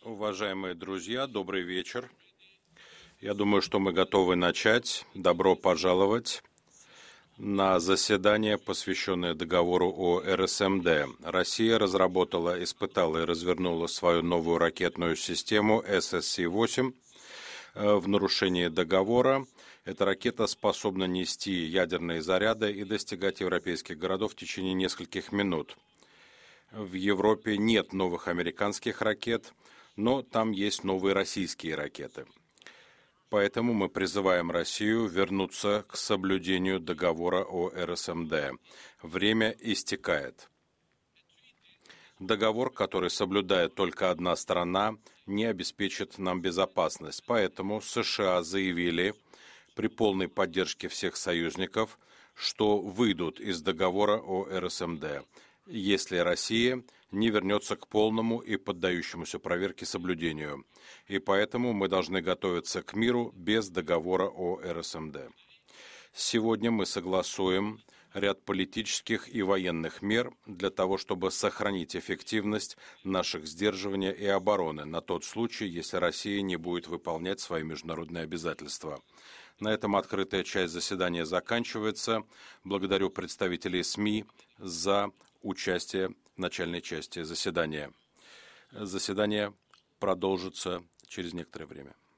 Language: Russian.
Уважаемые друзья, добрый вечер. Я думаю, что мы готовы начать. Добро пожаловать на заседание, посвященное договору о РСМД. Россия разработала, испытала и развернула свою новую ракетную систему ССС-8 в нарушении договора. Эта ракета способна нести ядерные заряды и достигать европейских городов в течение нескольких минут. В Европе нет новых американских ракет, но там есть новые российские ракеты. Поэтому мы призываем Россию вернуться к соблюдению договора о РСМД. Время истекает. Договор, который соблюдает только одна страна, не обеспечит нам безопасность. Поэтому США заявили при полной поддержке всех союзников, что выйдут из договора о РСМД, если Россия не вернется к полному и поддающемуся проверке соблюдению. И поэтому мы должны готовиться к миру без договора о РСМД. Сегодня мы согласуем ряд политических и военных мер для того, чтобы сохранить эффективность наших сдерживания и обороны на тот случай, если Россия не будет выполнять свои международные обязательства. На этом открытая часть заседания заканчивается. Благодарю представителей СМИ за участие в начальной части заседания. Заседание продолжится через некоторое время.